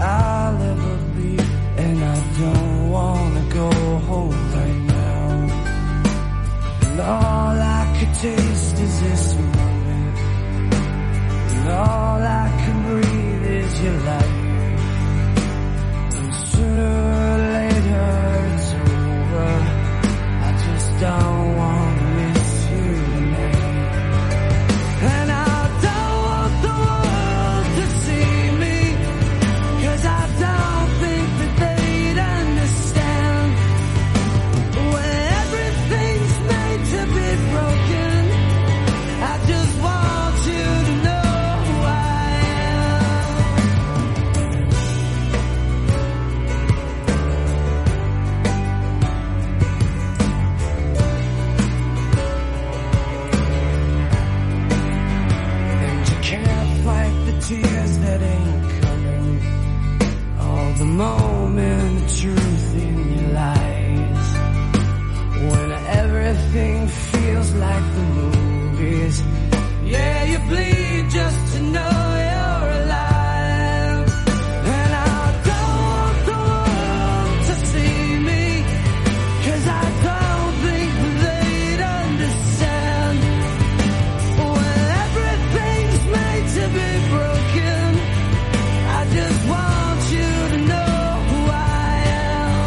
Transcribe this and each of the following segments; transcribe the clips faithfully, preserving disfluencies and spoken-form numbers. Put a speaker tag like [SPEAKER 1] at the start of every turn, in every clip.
[SPEAKER 1] I'll ever be, and I don't wanna go home right now. And all I could taste is this moment, and all I can breathe is your light. And sooner or later it's over. I just don't wanna miss you tonight. And I don't want the world to see me, 'cause I don't think that they'd understand. When everything's made to be broken, I just want you to know who I am. And you can't fight the tears that ain't coming, all the moment of truth in your lies. When everything feels like the movies, yeah, you bleed just to know you're alive. And I don't want the world to see me, 'cause I don't think they'd understand. When everything's made to be broken, I just want you to know who I am.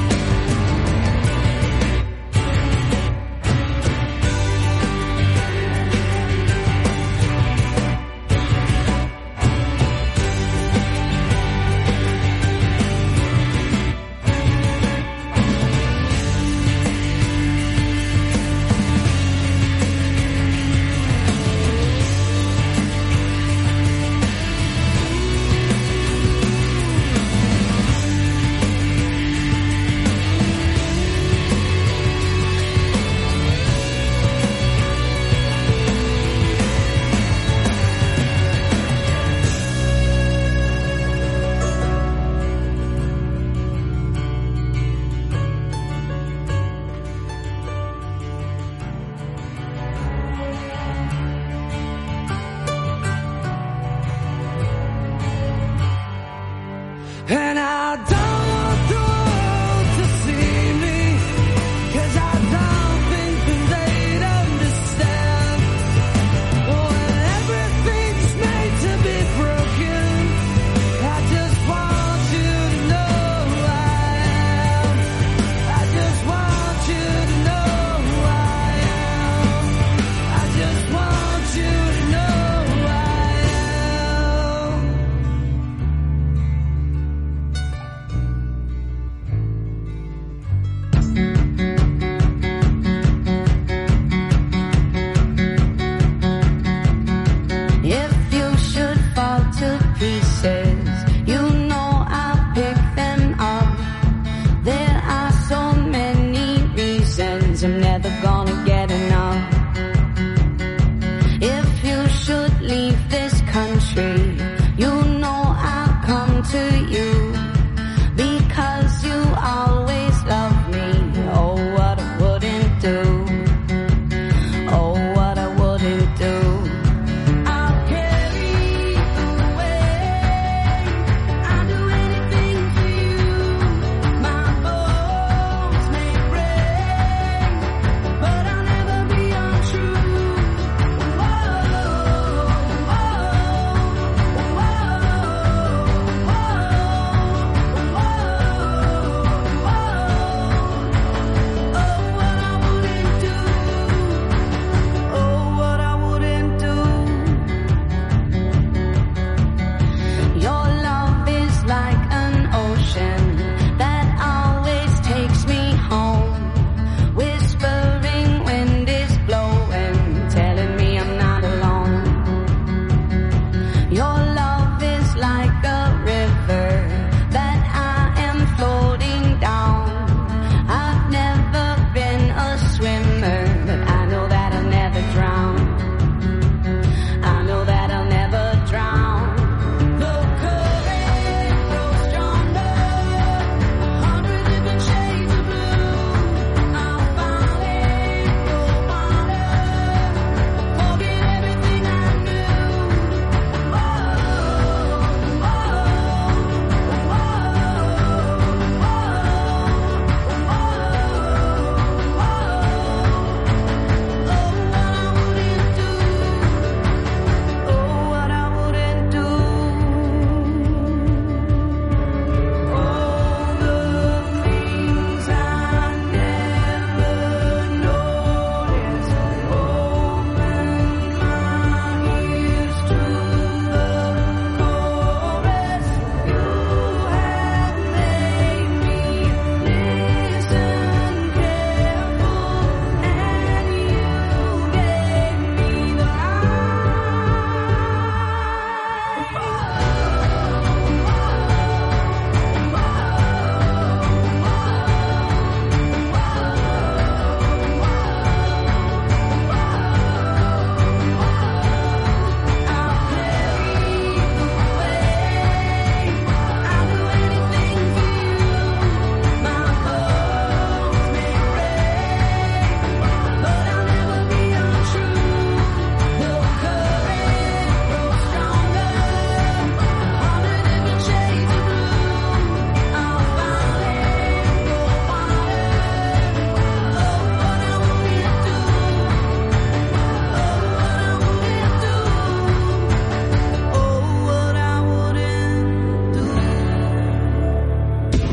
[SPEAKER 1] And I don't want the world to see me, 'cause I don't think that they'd understand. When everything's made to be broken, I just want you to know who I am. I just want you to know who I am. I just want you to know who I am.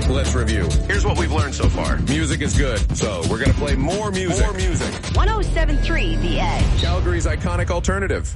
[SPEAKER 2] Let's review. Here's what we've learned so far. Music is good, so we're going to play more music. More music.
[SPEAKER 3] one oh seven point three The Edge.
[SPEAKER 2] Calgary's iconic alternative.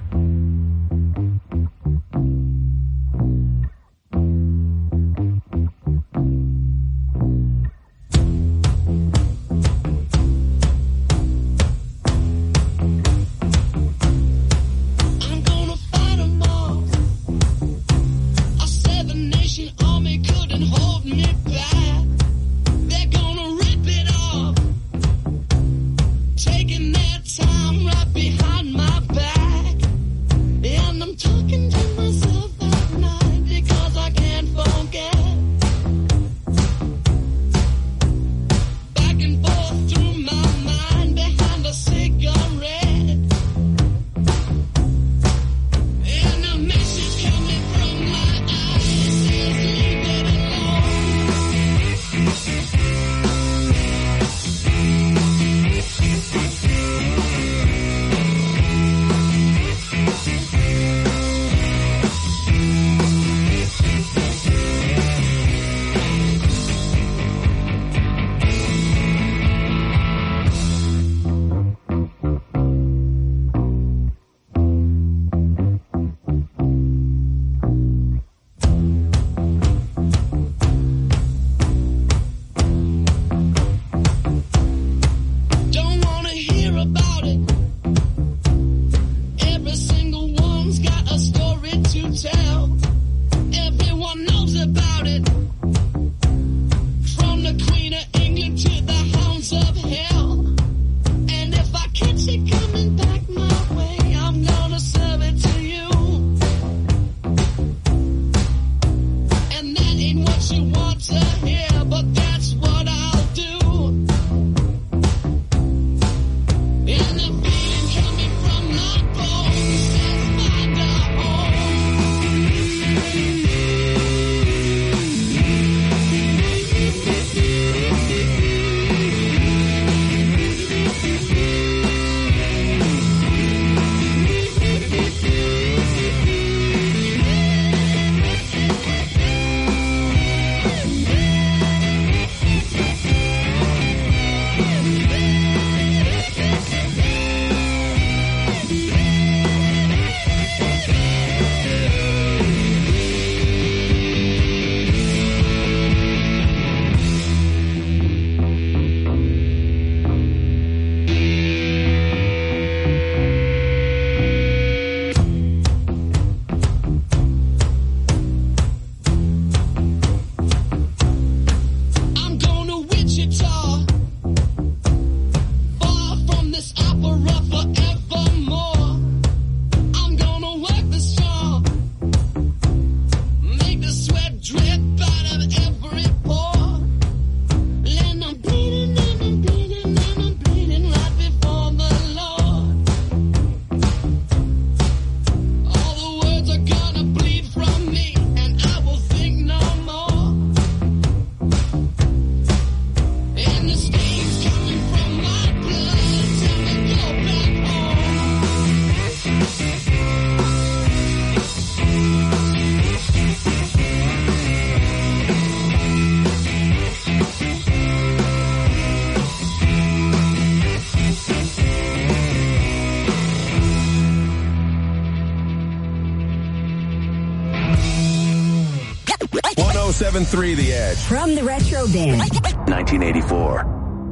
[SPEAKER 2] one oh seven point three The Edge.
[SPEAKER 3] From the Retro Bin.
[SPEAKER 2] nineteen eighty-four.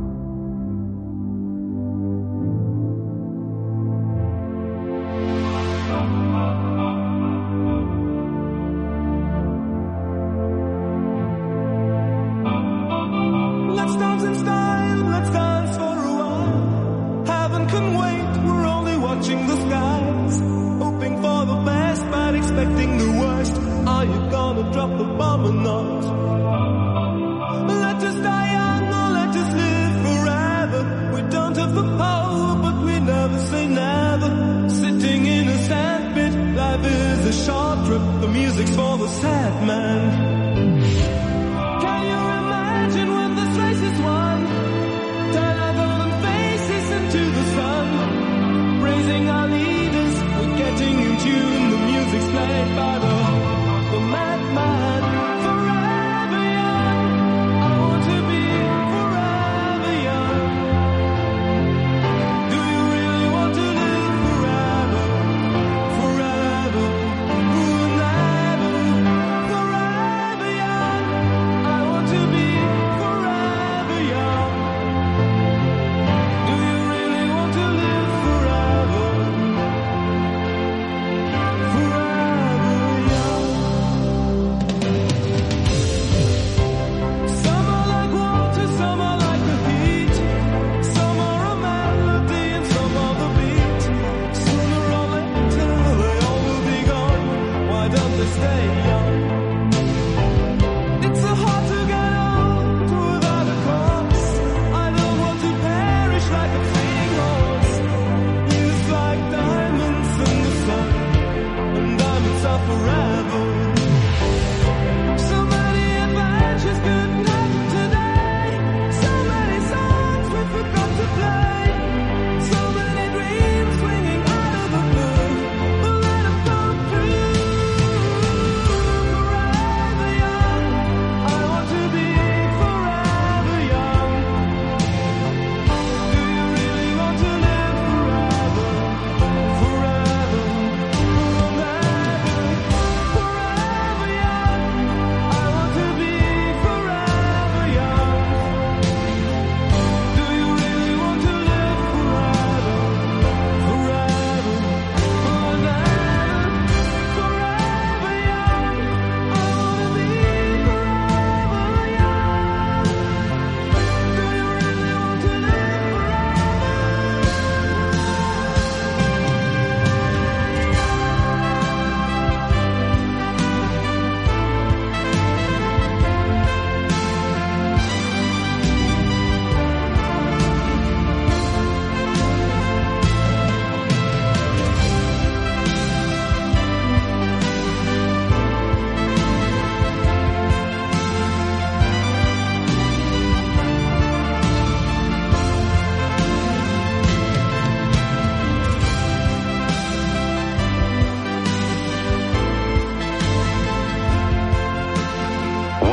[SPEAKER 1] Let's dance in style, let's dance for a while. Heaven can wait, we're only watching the skies. Hoping for the best, but expecting the worst. Are you gonna drop the bomb or not? Let us die young or let us live forever. We don't have the power, but we never say never. Sitting in a sandpit, life is a short trip. The music's for the sad man. Can you imagine when this race is won? Turn our golden faces into the sun. Praising our leaders, we're getting in tune. The music's played by the, the madman forever.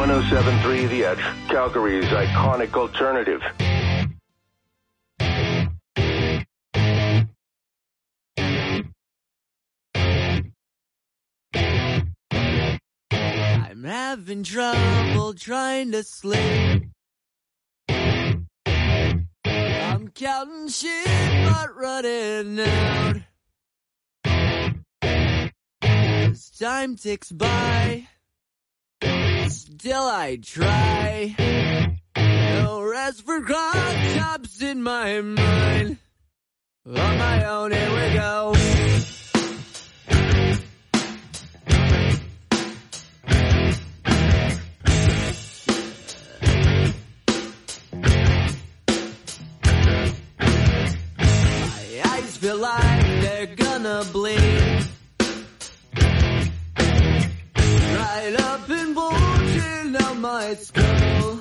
[SPEAKER 4] one oh seven point three The Edge, Calgary's iconic alternative.
[SPEAKER 1] I'm having trouble trying to sleep. I'm counting sheep but running out. As time ticks by, still I try. No rest for cross-tops in my mind. On my own, here we go. My eyes feel like they're gonna bleed. Right up and bulging out my skull.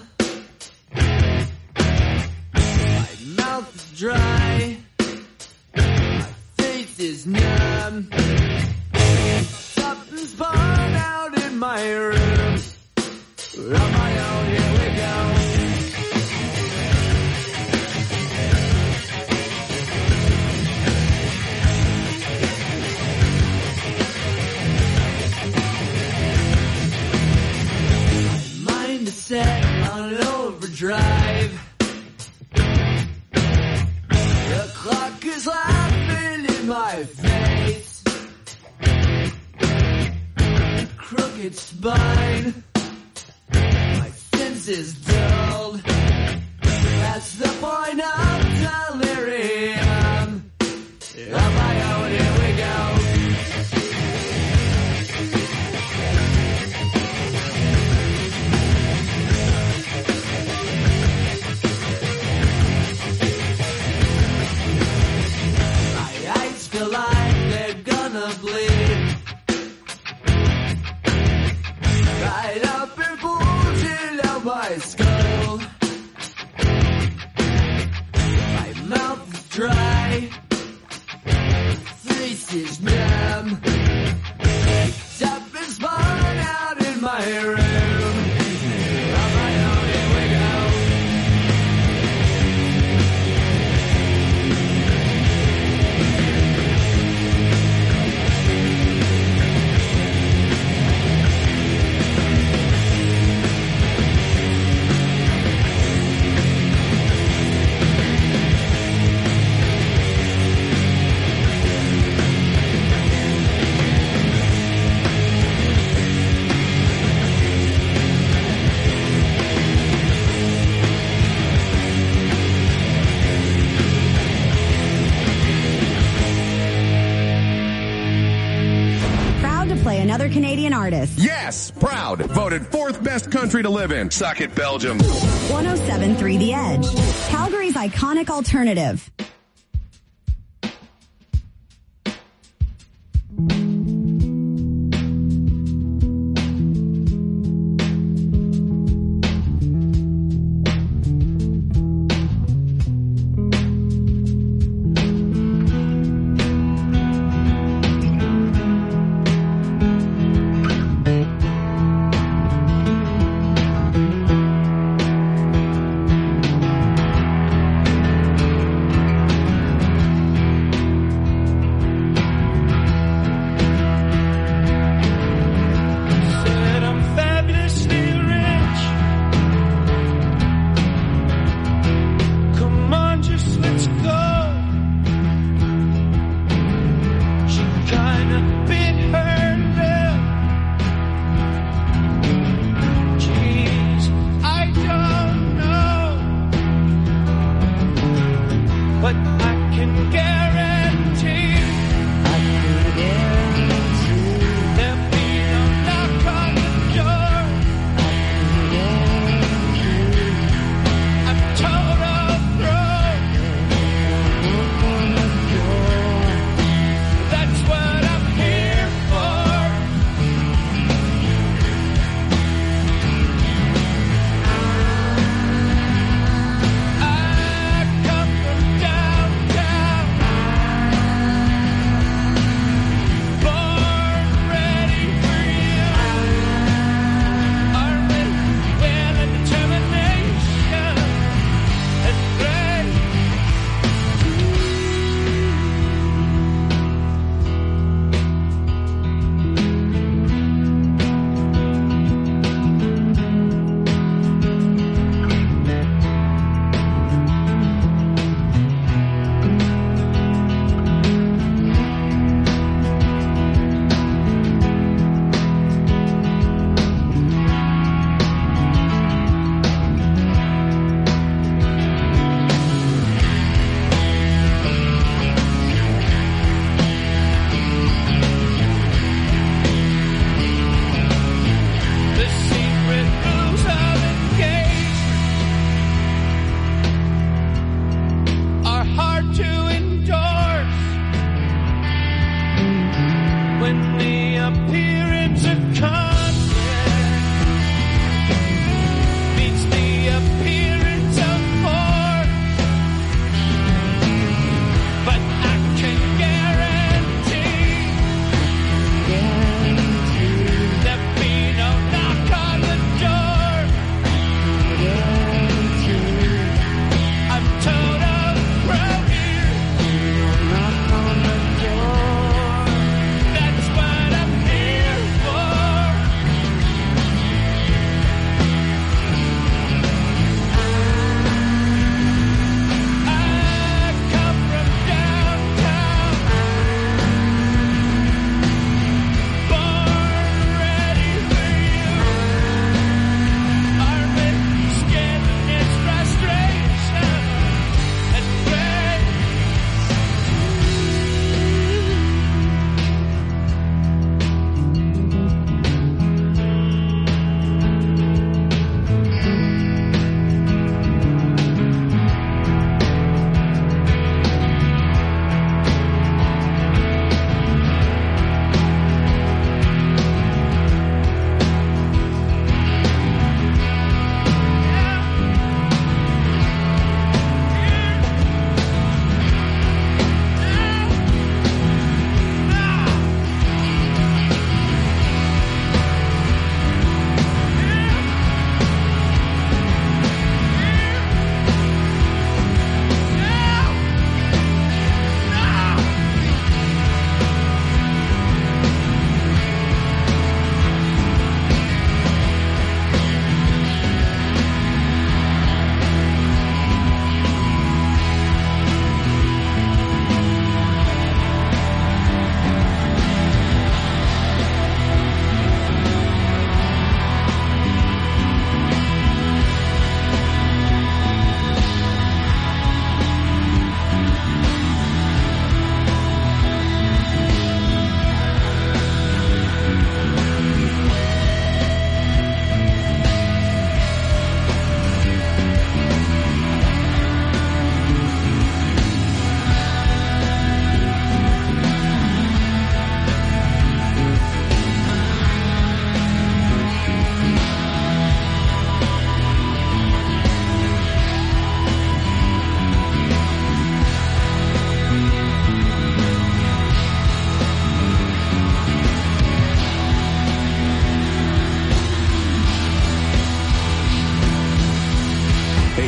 [SPEAKER 1] My mouth is dry. My face is numb. Something's spun out in my room. On my own, here we go. Set on overdrive. The clock is laughing in my face. Crooked spine. My senses dulled. That's the point of delirium. On my own, here we go. Feel like they're gonna bleed. Right up and bulging out my skull. My mouth is dry. Face is numb. Something's spun out in my room. On my own, here we go.
[SPEAKER 3] Another Canadian artist.
[SPEAKER 2] Yes, proud. Voted fourth best country to live in. Suck it, Belgium.
[SPEAKER 3] one oh seven point three The Edge, Calgary's iconic alternative.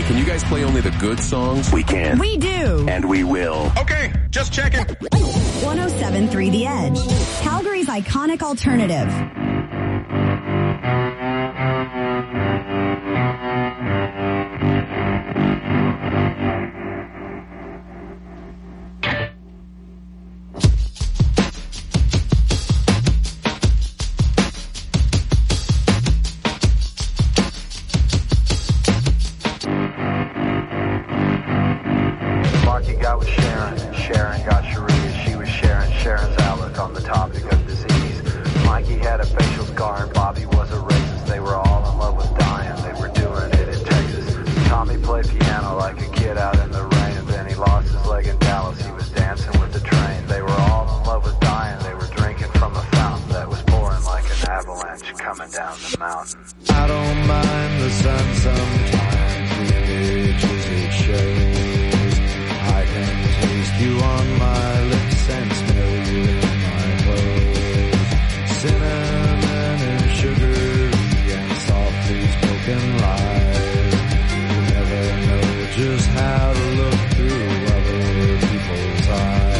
[SPEAKER 2] can you guys play only the good songs?
[SPEAKER 4] We can.
[SPEAKER 3] We do.
[SPEAKER 4] And we will.
[SPEAKER 2] Okay, just checking.
[SPEAKER 3] one oh seven point three The Edge, Calgary's iconic alternative.
[SPEAKER 5] Got with Sharon, Sharon got Sharia. She was sharing Sharon's outlook on the topic of disease. Mikey had a facial scar and Bobby was a racist. They were all in love with dying, they were doing it in Texas. Tommy played piano like a kid out in the rain, and then he lost his leg in Dallas. He was dancing with the train. They were all in love with dying, they were drinking from a fountain that was pouring like an avalanche coming down the mountain.
[SPEAKER 1] I don't mind the sun sometimes, the images it shows. I can taste you on my lips and smell you in my clothes. Cinnamon and sugar and softly spoken lies. You never know just how to look through other people's eyes.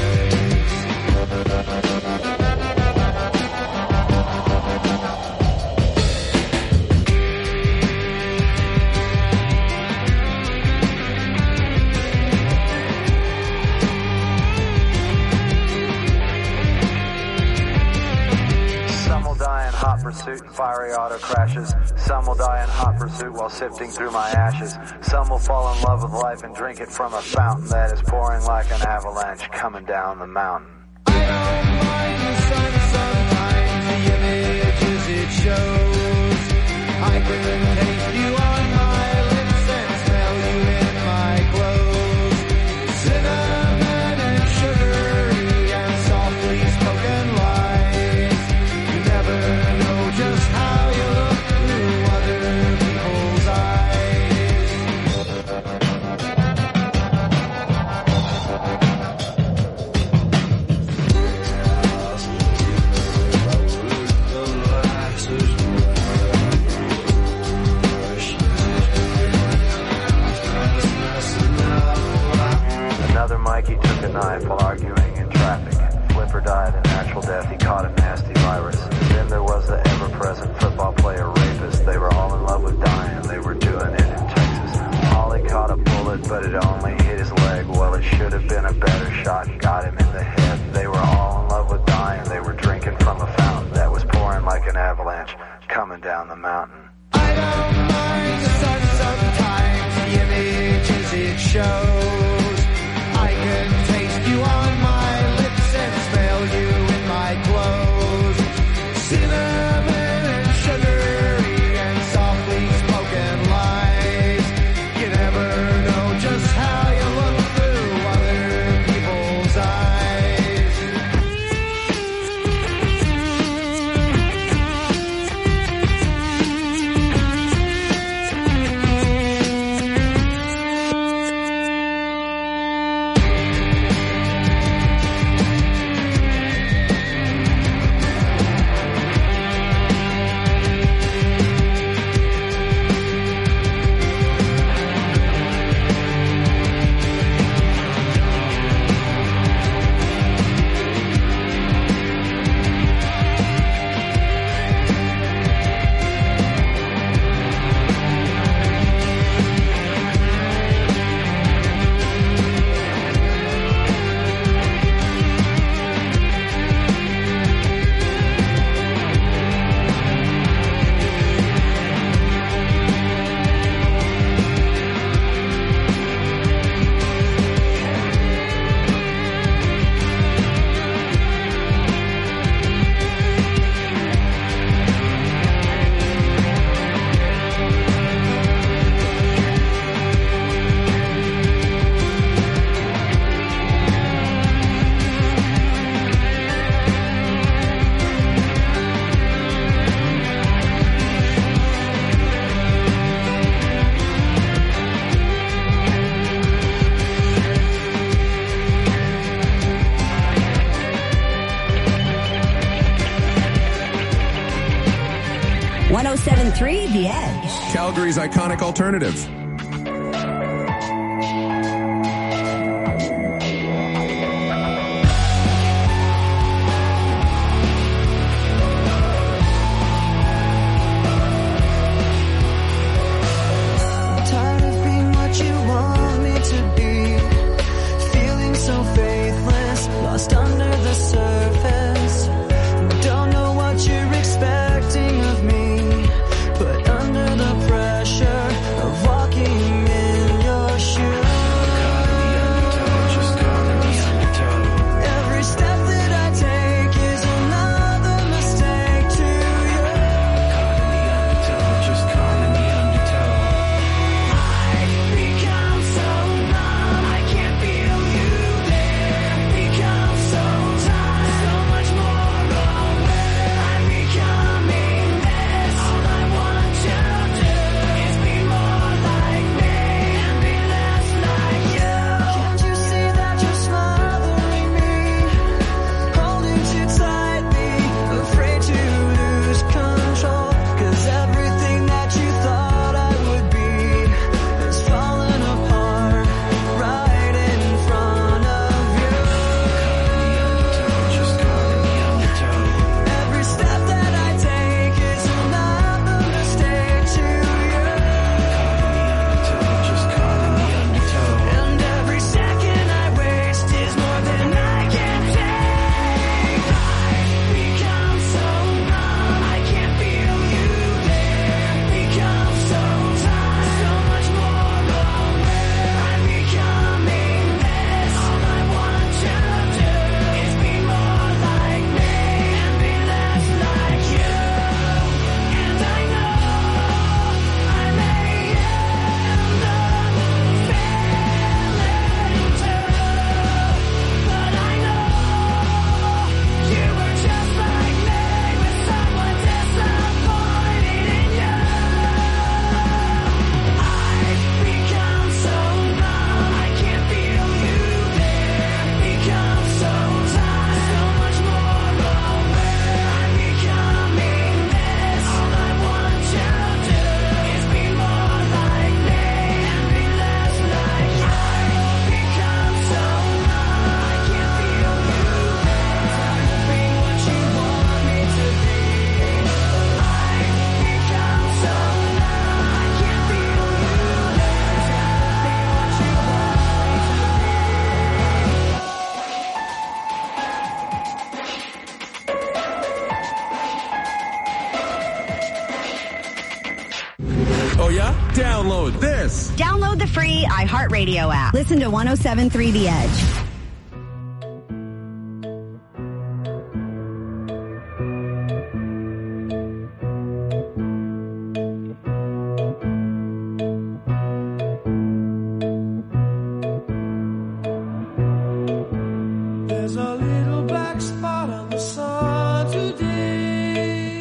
[SPEAKER 5] Hot pursuit and fiery auto crashes. Some will die in hot pursuit while sifting through my ashes. Some will fall in love with life and drink it from a fountain that is pouring like an avalanche coming down the mountain.
[SPEAKER 1] I don't mind the sun sometimes, the images it shows. I can taste you on my lips and smell you in my clothes. Cinnamon and sugar and softly spoken lies. You never just how you look through other people's eyes.
[SPEAKER 5] Another Mikey took a knife while arguing in traffic. Flipper died a natural death, he caught a nasty virus. Then there was the ever-present football player rapist. They were all in love with dying, they were doing it in Texas. Ollie caught a bullet, but it only hit his leg. Well, it should have been a better shot, got him in the head. They were all in love with dying, they were drinking from a fountain that was pouring like an avalanche coming down the mountain.
[SPEAKER 1] I don't mind the sun sometimes, the images it shows. I can taste you on my lips and smell you in my clothes. Cinnamon and sugary and softly spoken lies. You never know just how you look through other people's eyes.
[SPEAKER 3] one oh seven point three The Edge.
[SPEAKER 2] Calgary's iconic alternative.
[SPEAKER 1] the surface. Don't know what you're expecting of me, but under the pressure of walking in your shoes. Every step that I take is another mistake to you. Just caught in the undertow. I've become so numb, I can't feel you there. Become so tired, so much more aware. I'm becoming this. All I want to do is be more like me and be less like you. Can't you see that you're smothering me? Holding too tightly, afraid to lose control. 'Cause everything that you thought I would be is falling apart right in front of you. Every step that I take is another mistake to you. And every second I waste is more than I can take. I've become so numb, I can't feel you there. Become so tired, so much more aware. I'm becoming this. All I want to do is be more like me and be less like you. And I know I may end up failing too, but I know you were just like me, with someone disappointed in you. I've become so numb, I can't feel you there. Become so tired, so much more aware. I'm becoming this. All I want to do is be more like me and be less like you. I've become so numb, I can't feel you there. Trying to be what you want me to be. I've become so numb, I can't feel you there. Trying to be what you want me to
[SPEAKER 2] Oh yeah? Download this.
[SPEAKER 3] Download the free iHeartRadio app. Listen to one oh seven point three The Edge.
[SPEAKER 1] There's a little black spot on the sun today.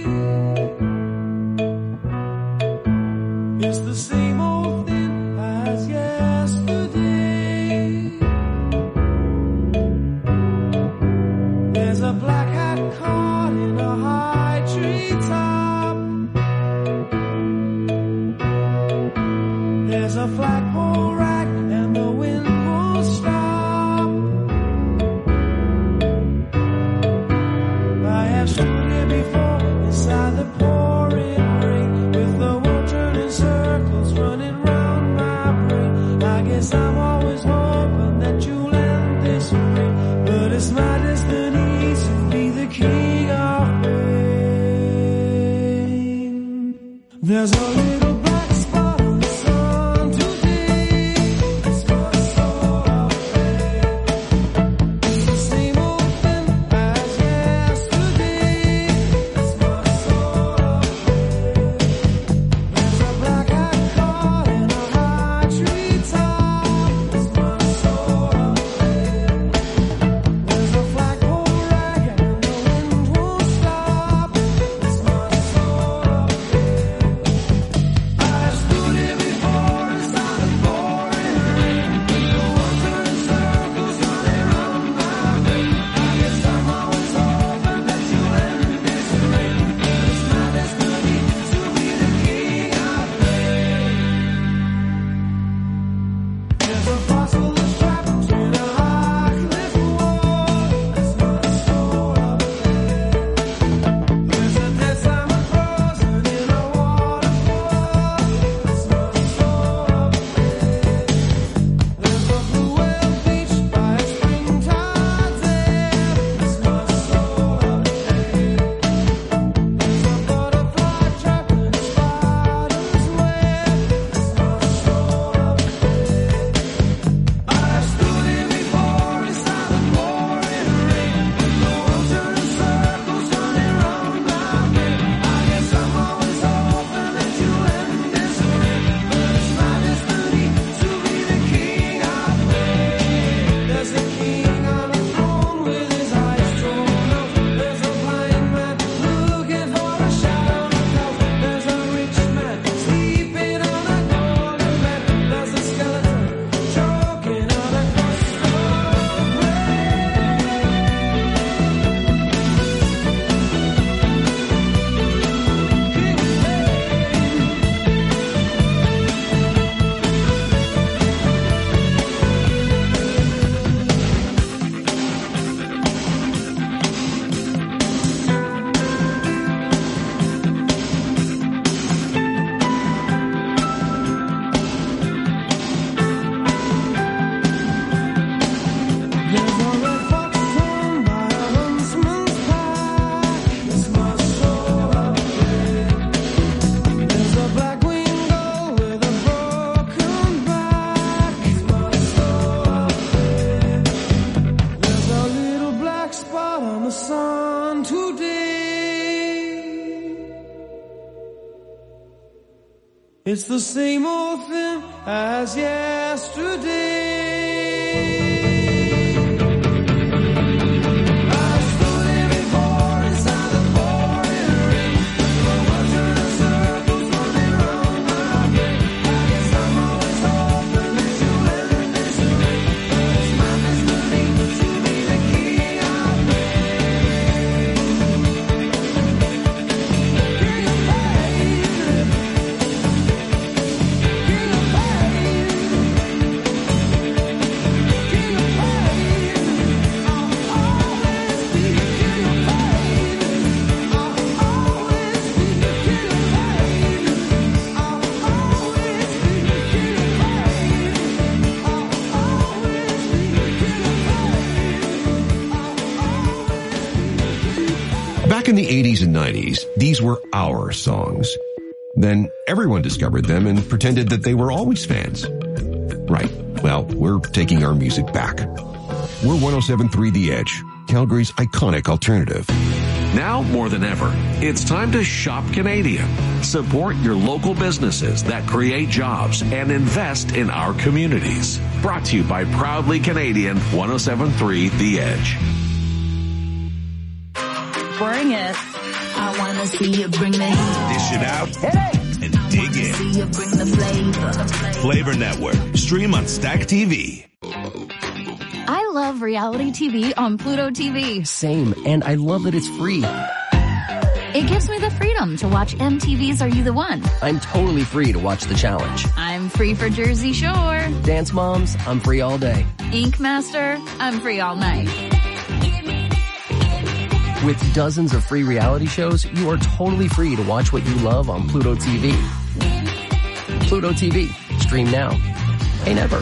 [SPEAKER 1] It's the same old thing as yesterday. There's a black hat caught in a high tree top. There's a flagpole rack and the wind won't stop. I have stood here before inside the pouring rain, with the world turning circles running round my brain. I guess I'm always hoping that you'll end this way, but it's my destiny to be the king of rain. There's a little black spot on the sun today. It's my soul of pain. It's the same old thing as yesterday. It's my soul of pain. There's a black hat caught in a high tree top. It's my soul of pain. There's a flagpole rag and the wind won't stop. It's my soul of pain. It's the same old thing as yesterday.
[SPEAKER 6] Back in the eighties and nineties, these were our songs. Then everyone discovered them and pretended that they were always fans. Right. Well, we're taking our music back. We're one oh seven point three The Edge, Calgary's iconic alternative.
[SPEAKER 7] Now more than ever, it's time to shop Canadian. Support your local businesses that create jobs and invest in our communities. Brought to you by Proudly Canadian, one oh seven point three The Edge.
[SPEAKER 8] Bring it. I want to see you bring the heat.
[SPEAKER 9] Dish it out and dig in.
[SPEAKER 8] See you bring the flavor.
[SPEAKER 9] Flavor Network. Stream on Stack T V.
[SPEAKER 10] I love reality T V on Pluto T V.
[SPEAKER 11] Same, and I love that it's free.
[SPEAKER 10] It gives me the freedom to watch M T V's Are You the One?
[SPEAKER 11] I'm totally free to watch The Challenge.
[SPEAKER 10] I'm free for Jersey Shore.
[SPEAKER 11] Dance Moms, I'm free all day.
[SPEAKER 10] Ink Master, I'm free all night.
[SPEAKER 11] With dozens of free reality shows, you are totally free to watch what you love on Pluto T V. Pluto T V. Stream now. Pay never.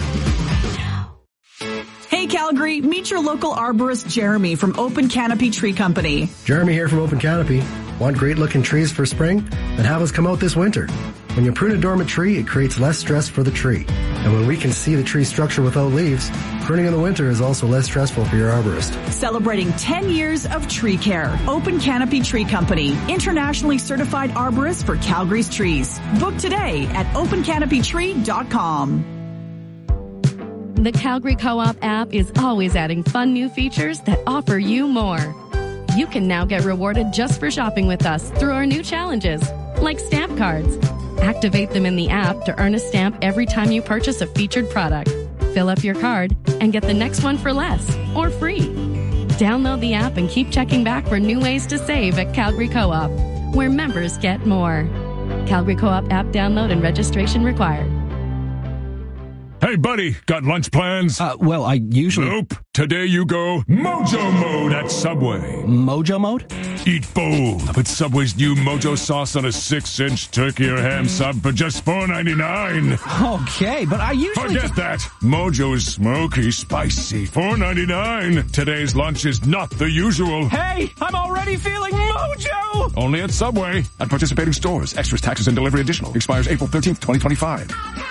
[SPEAKER 12] Hey Calgary, meet your local arborist Jeremy from Open Canopy Tree Company.
[SPEAKER 13] Jeremy here from Open Canopy. Want great looking trees for spring? Then have us come out this winter. When you prune a dormant tree, it creates less stress for the tree. And when we can see the tree structure without leaves, pruning in the winter is also less stressful for your arborist.
[SPEAKER 12] Celebrating ten years of tree care. Open Canopy Tree Company, internationally certified arborist for Calgary's trees. Book today at open canopy tree dot com.
[SPEAKER 14] The Calgary Co-op app is always adding fun new features that offer you more. You can now get rewarded just for shopping with us through our new challenges, like stamp cards. Activate them in the app to earn a stamp every time you purchase a featured product. Fill up your card and get the next one for less or free. Download the app and keep checking back for new ways to save at Calgary Co-op, where members get more. Calgary Co-op app download and registration required.
[SPEAKER 15] Hey, buddy, got lunch plans?
[SPEAKER 16] Uh, well, I usually...
[SPEAKER 15] Nope. Today you go Mojo Mode at Subway.
[SPEAKER 16] Mojo Mode?
[SPEAKER 15] Eat bold with Subway's new Mojo sauce on a six-inch turkey or ham sub for just four ninety-nine.
[SPEAKER 16] Okay, but I usually...
[SPEAKER 15] Forget that. Mojo is smoky, spicy, four ninety-nine. Today's lunch is not the usual.
[SPEAKER 16] Hey, I'm already feeling Mojo!
[SPEAKER 15] Only at Subway. At participating stores. Extras, taxes, and delivery additional. Expires April thirteenth, twenty twenty-five.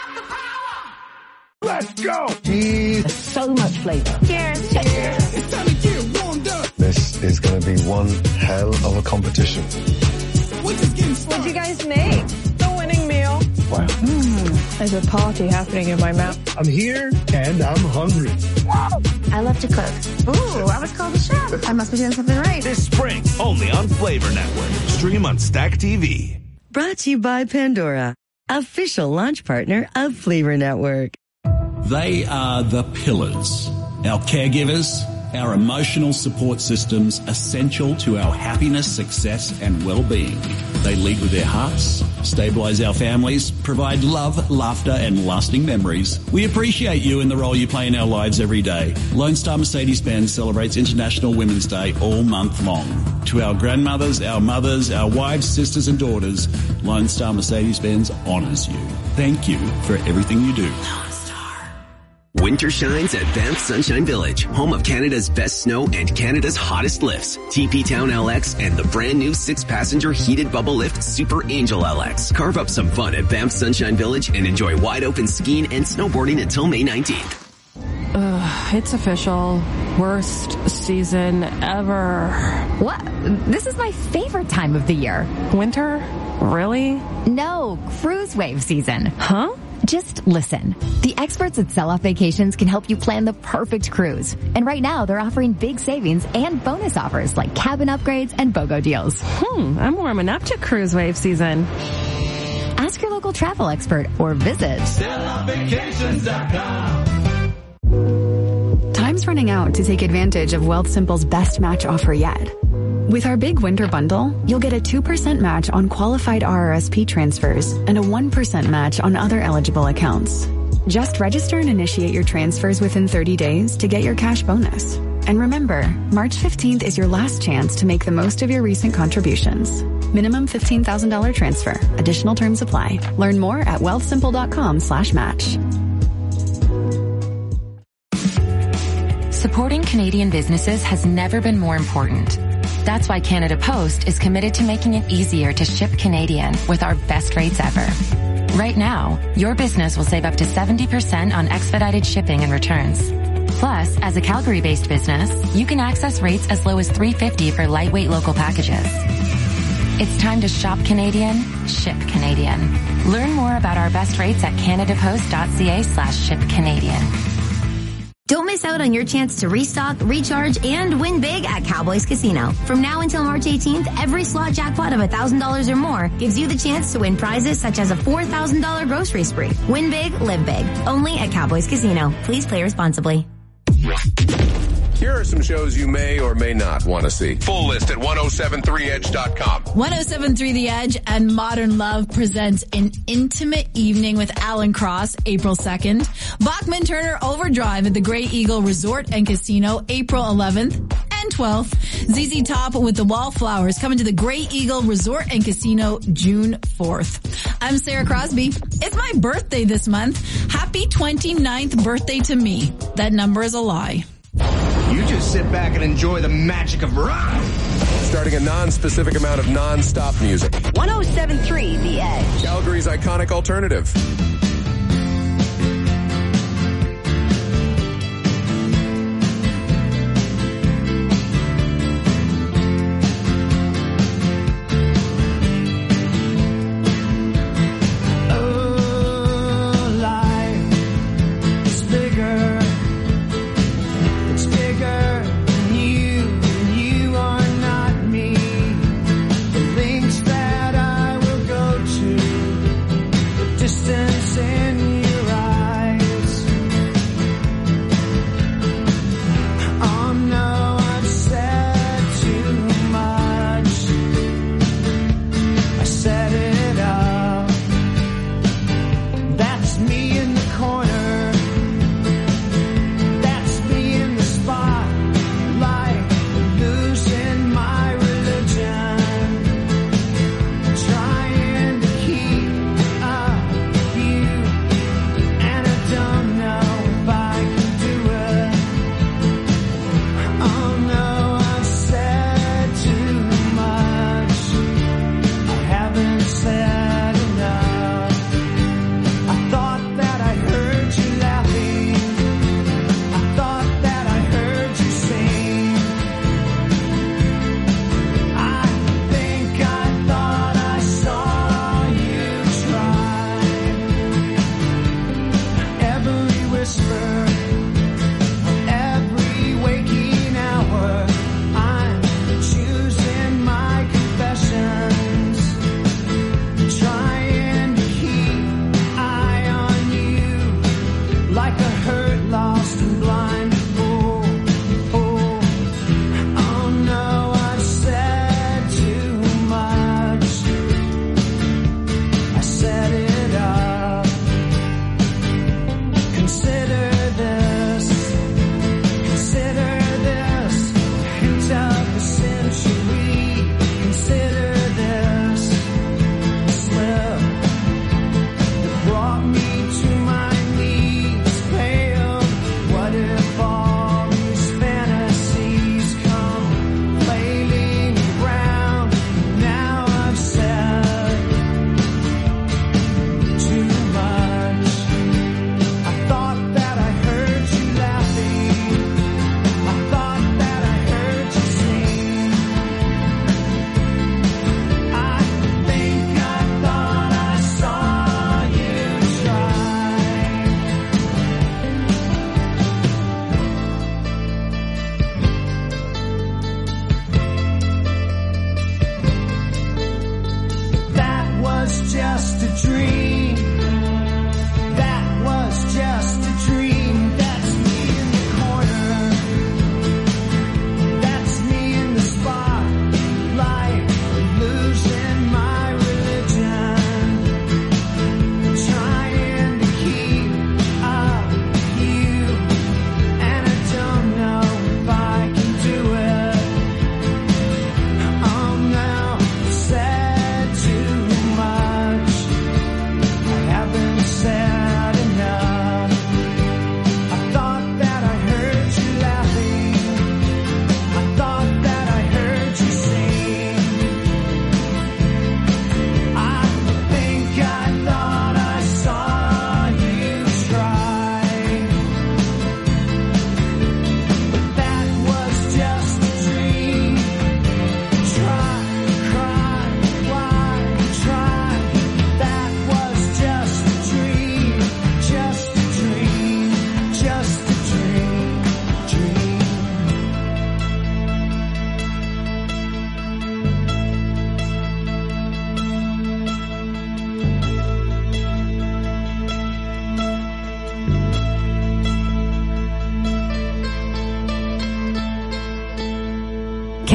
[SPEAKER 15] Let's go!
[SPEAKER 17] Cheese.
[SPEAKER 8] So much flavor.
[SPEAKER 17] Cheers. Cheers. It's time to get warmed up. This is going to be one hell of a competition.
[SPEAKER 18] What'd you guys make? The winning meal.
[SPEAKER 17] Wow.
[SPEAKER 18] Mm, there's a party happening in my mouth.
[SPEAKER 17] I'm here and I'm hungry.
[SPEAKER 19] I love to cook. Ooh, I was called a chef. I must be doing something right.
[SPEAKER 9] This spring, only on Flavor Network. Stream on Stack T V.
[SPEAKER 20] Brought to you by Pandora, official launch partner of Flavor Network.
[SPEAKER 21] They are the pillars, our caregivers, our emotional support systems essential to our happiness, success, and well-being. They lead with their hearts, stabilize our families, provide love, laughter, and lasting memories. We appreciate you and the role you play in our lives every day. Lone Star Mercedes-Benz celebrates International Women's Day all month long. To our grandmothers, our mothers, our wives, sisters, and daughters, Lone Star Mercedes-Benz honors you. Thank you for everything you do.
[SPEAKER 22] Winter shines at Banff Sunshine Village, home of Canada's best snow and Canada's hottest lifts. T P Town L X and the brand new six-passenger heated bubble lift Super Angel L X. Carve up some fun at Banff Sunshine Village and enjoy wide-open skiing and snowboarding until May nineteenth.
[SPEAKER 23] Ugh, it's official. Worst season ever.
[SPEAKER 24] What? This is my favorite time of the year.
[SPEAKER 23] Winter? Really?
[SPEAKER 2] No, cruise wave season.
[SPEAKER 23] Huh?
[SPEAKER 2] Just listen. The experts at Sell Off Vacations can help you plan the perfect cruise. And right now, they're offering big savings and bonus offers like cabin upgrades and BOGO deals.
[SPEAKER 23] Hmm, I'm warming up to cruise wave season.
[SPEAKER 2] Ask your local travel expert or visit
[SPEAKER 1] sell off vacations dot com.
[SPEAKER 4] Time's running out to take advantage of Wealthsimple's best match offer yet. With our big winter bundle, you'll get a two percent match on qualified R R S P transfers and a one percent match on other eligible accounts. Just register and initiate your transfers within thirty days to get your cash bonus. And remember, March fifteenth is your last chance to make the most of your recent contributions. Minimum fifteen thousand dollars transfer. Additional terms apply. Learn more at wealthsimple.com slash match.
[SPEAKER 5] Supporting Canadian businesses has never been more important. That's why Canada Post is committed to making it easier to ship Canadian with our best rates ever. Right now, your business will save up to seventy percent on expedited shipping and returns. Plus, as a Calgary-based business, you can access rates as low as three dollars and fifty cents for lightweight local packages. It's time to shop Canadian, ship Canadian. Learn more about our best rates at canadapost.ca slash ship Canadian.
[SPEAKER 24] Don't miss out on your chance to restock, recharge, and win big at Cowboys Casino. From now until March eighteenth, every slot jackpot of one thousand dollars or more gives you the chance to win prizes such as a four thousand dollars grocery spree. Win big, live big. Only at Cowboys Casino. Please play responsibly.
[SPEAKER 25] Here are some shows you may or may not want to see. Full list at ten seventy-three edge dot com.
[SPEAKER 26] ten seventy-three The Edge and Modern Love presents an intimate evening with Alan Cross, April second. Bachman Turner Overdrive at the Grey Eagle Resort and Casino, April eleventh and twelfth. Z Z Top with the Wallflowers coming to the Grey Eagle Resort and Casino, June fourth. I'm Sarah Crosby. It's my birthday this month. Happy twenty-ninth birthday to me. That number is a lie.
[SPEAKER 27] You just sit back and enjoy the magic of rock.
[SPEAKER 25] Starting a non-specific amount of non-stop music.
[SPEAKER 3] ten seventy-three The Edge.
[SPEAKER 25] Calgary's iconic alternative.
[SPEAKER 1] Distance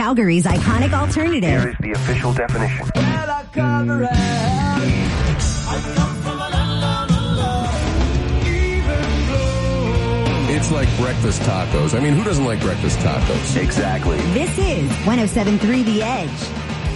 [SPEAKER 3] Calgary's iconic alternative.
[SPEAKER 6] Here is the official definition.
[SPEAKER 25] It's like breakfast tacos. I mean, who doesn't like breakfast tacos?
[SPEAKER 6] Exactly.
[SPEAKER 3] This is one oh seven point three The Edge.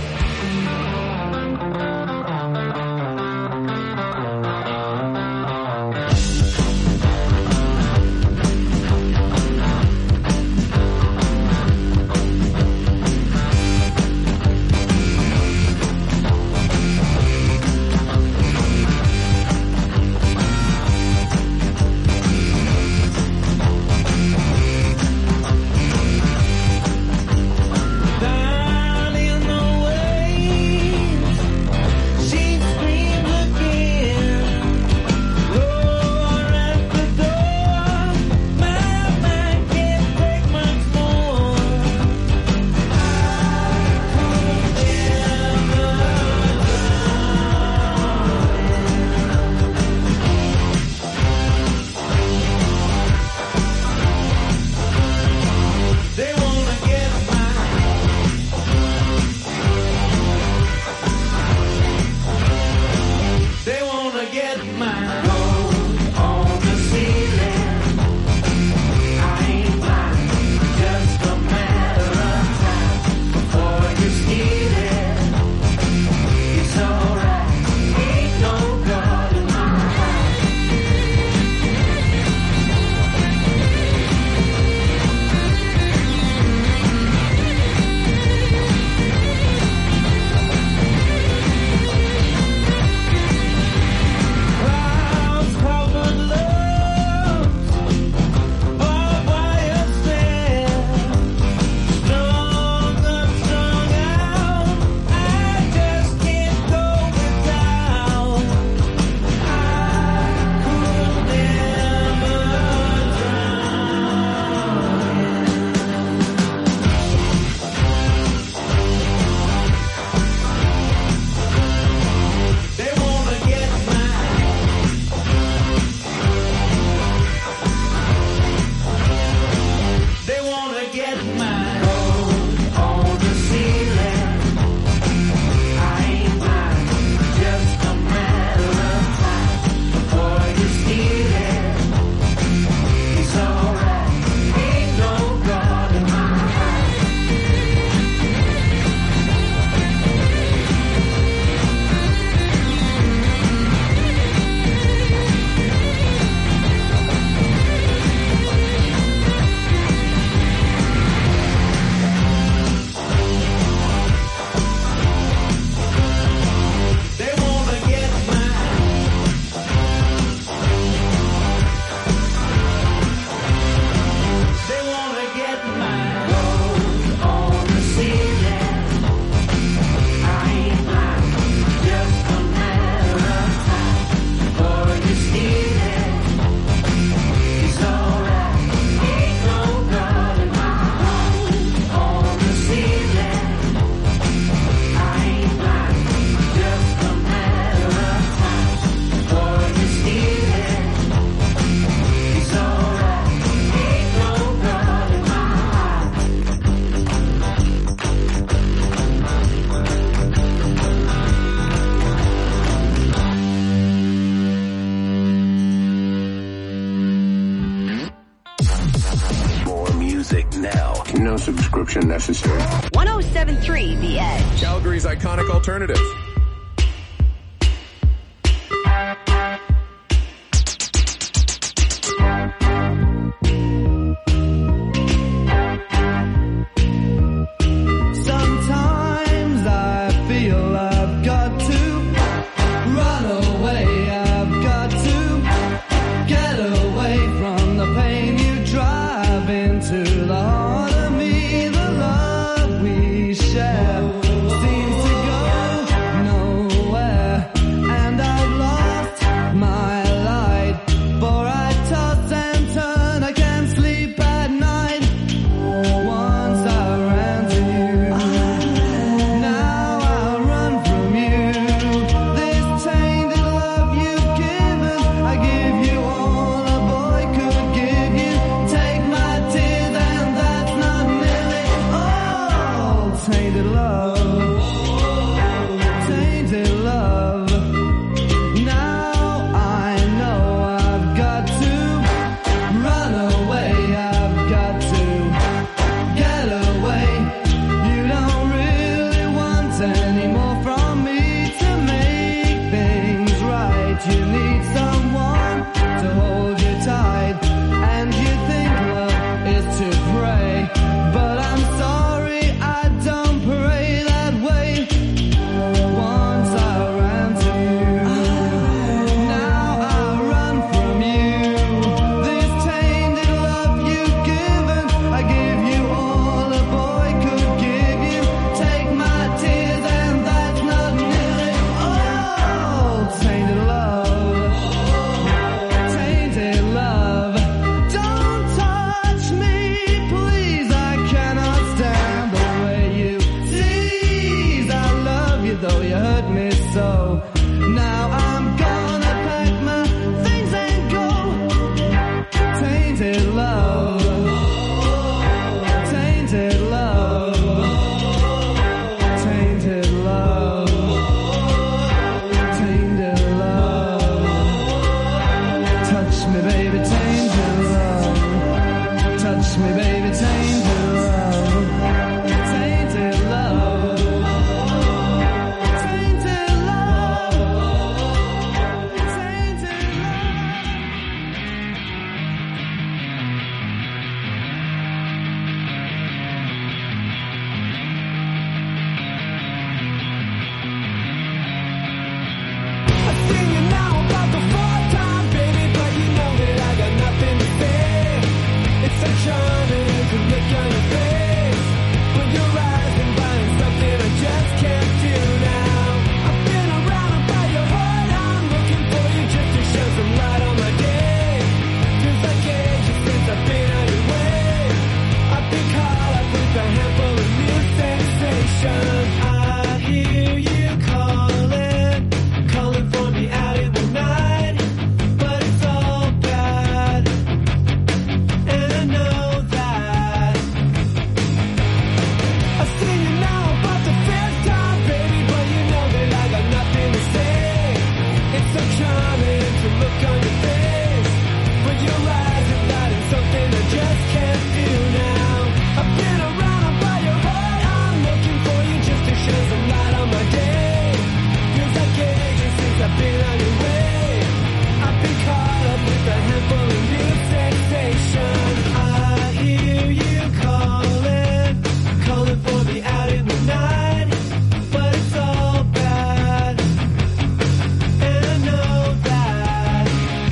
[SPEAKER 25] No subscription necessary.
[SPEAKER 3] one oh seven point three The Edge.
[SPEAKER 25] Calgary's iconic alternative.
[SPEAKER 1] Sometimes I feel I've got to run away. I've got to get away from the pain you drive into the heart of me. The love we share seems to go Touch me, baby, taint your love. Touch me, baby, taint your love. Tainted love. Tainted love. Tainted I sing you now about the fourth time, baby, but you know that I got nothing to say. It's so charming to look on your face when your eyes and buying something I just can't do now. I've been around about your heart, I'm looking for you just to shed some light on my day. Feels like ages since I've been on your way. I've been caught up with a handful of new sensations. I hear you calling, calling for me out in the night, but it's all bad, and I know that. I sing you now about the fifth time, baby, but you know that I got nothing to say. It's so charming to look on your face, but your eyes are lighting something I just can't do now. I've been around about your heart, I'm looking for you just to shed some light on my day. Feels like ages since I've been on your way. I've been caught up with a handful of new sensations. I hear you calling, calling for me out in the night, but it's all bad, and I know that.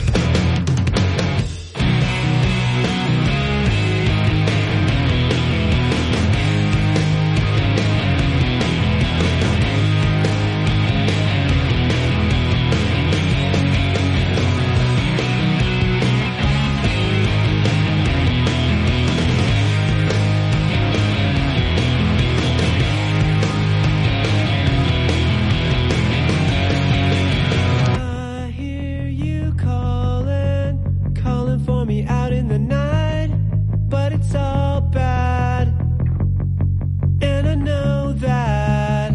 [SPEAKER 1] I hear you calling, calling for me out in the night, but it's all bad, and I know that.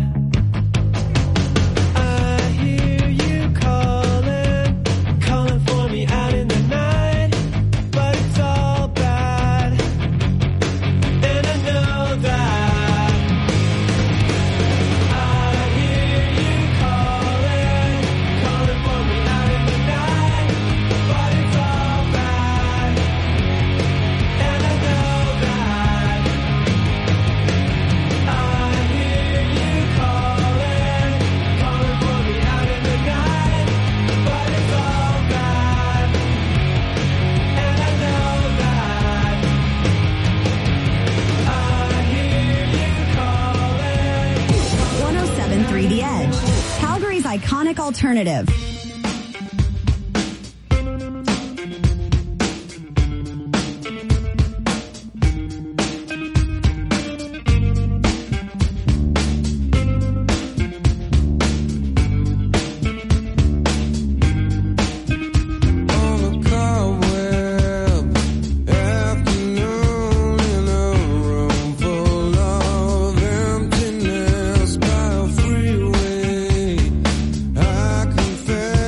[SPEAKER 1] I hear you calling, calling for me out in the night, but it's all bad, and I know that. I hear you calling, calling for me out in the night, but it's all bad, and I know that. I hear you calling, calling for me out in the night, but it's all bad, and I know that. I hear you calling.
[SPEAKER 3] one oh seven point three The Edge, Calgary's iconic alternative.
[SPEAKER 1] On a cobweb afternoon in a room full of emptiness by a freeway, I confess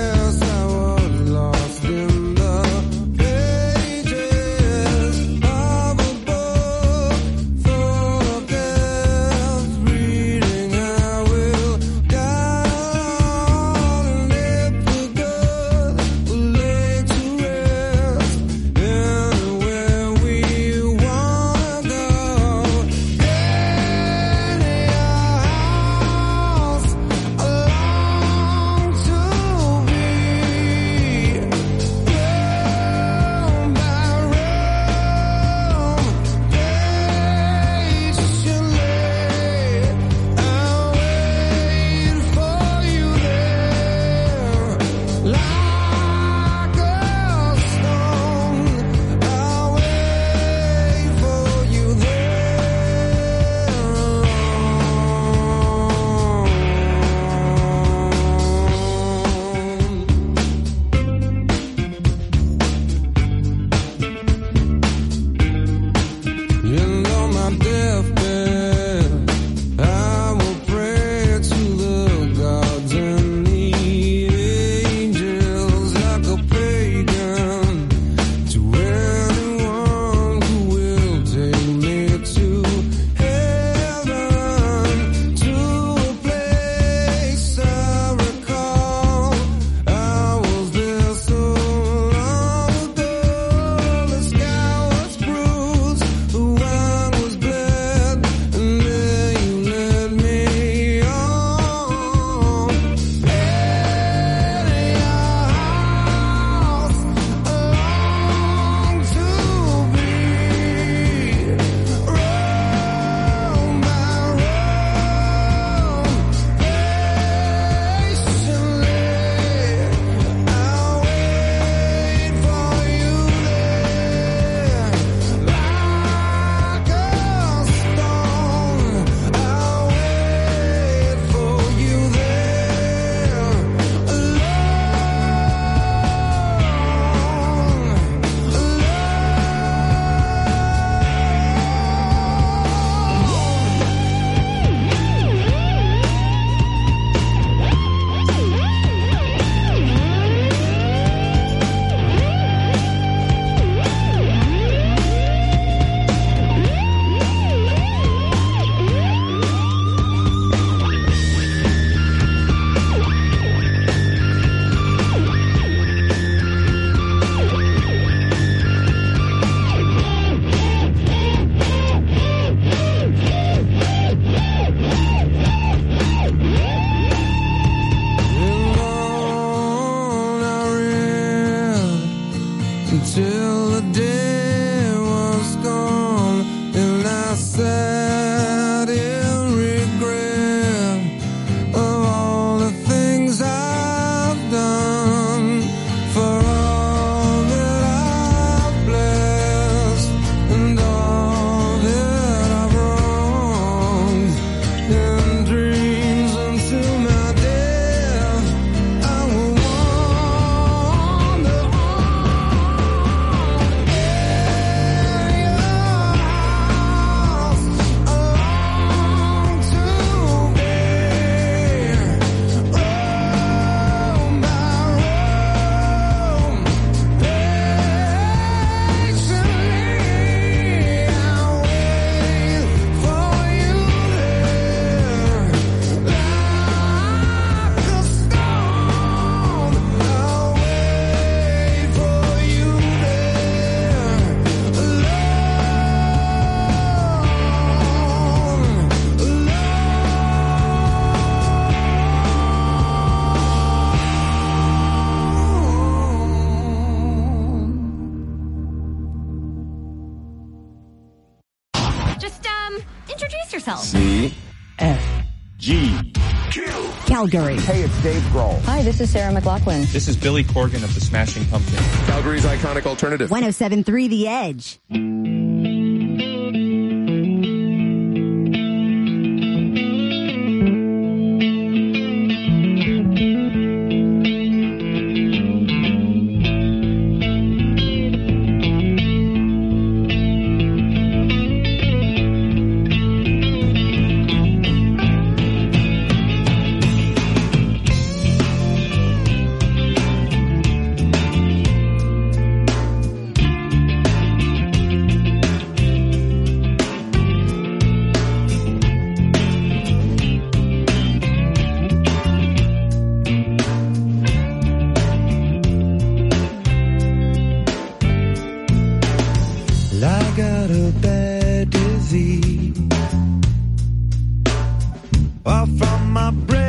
[SPEAKER 1] until the day was gone, and I sat in regret of all the things I've done, for all that I've blessed and all that I've wronged, and dreams until my death. I will wander on along to bear, roam by roam, patiently I'll wait for you there, like a storm. I'll wait for you there,
[SPEAKER 2] Just, um, introduce yourself.
[SPEAKER 25] C
[SPEAKER 20] F
[SPEAKER 25] G
[SPEAKER 3] Calgary.
[SPEAKER 25] Hey, it's Dave Grohl.
[SPEAKER 19] Hi, this is Sarah McLachlan.
[SPEAKER 6] This is Billy Corgan of the Smashing Pumpkins.
[SPEAKER 25] Calgary's iconic alternative.
[SPEAKER 3] one oh seven point three The Edge.
[SPEAKER 1] I got a bad disease. Well, from my brain